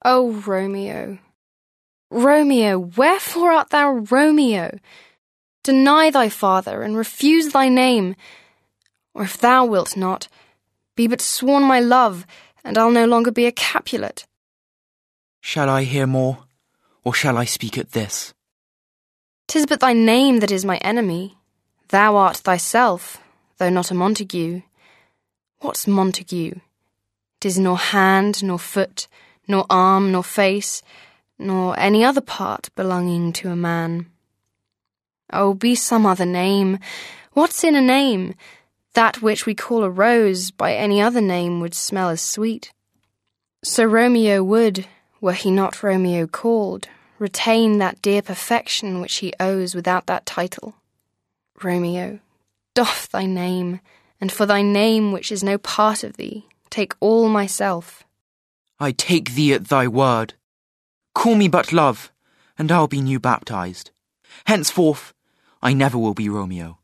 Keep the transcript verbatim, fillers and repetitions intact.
O Romeo, Romeo, wherefore art thou Romeo? Deny thy father, and refuse thy name. Or if thou wilt not, be but sworn my love, and I'll no longer be a Capulet. Shall I hear more, or shall I speak at this? 'Tis but thy name that is my enemy. Thou art thyself, though not a Montague. What's Montague? 'Tis nor hand, nor foot, nor arm, nor face, nor any other part belonging to a man. Oh, be some other name. What's in a name? That which we call a rose by any other name would smell as sweet. So Romeo would, were he not Romeo called, retain that dear perfection which he owes without that title. Romeo, doff thy name, and for thy name which is no part of thee, take all myself. I take thee at thy word. Call me but love, and I'll be new baptized. Henceforth I never will be Romeo.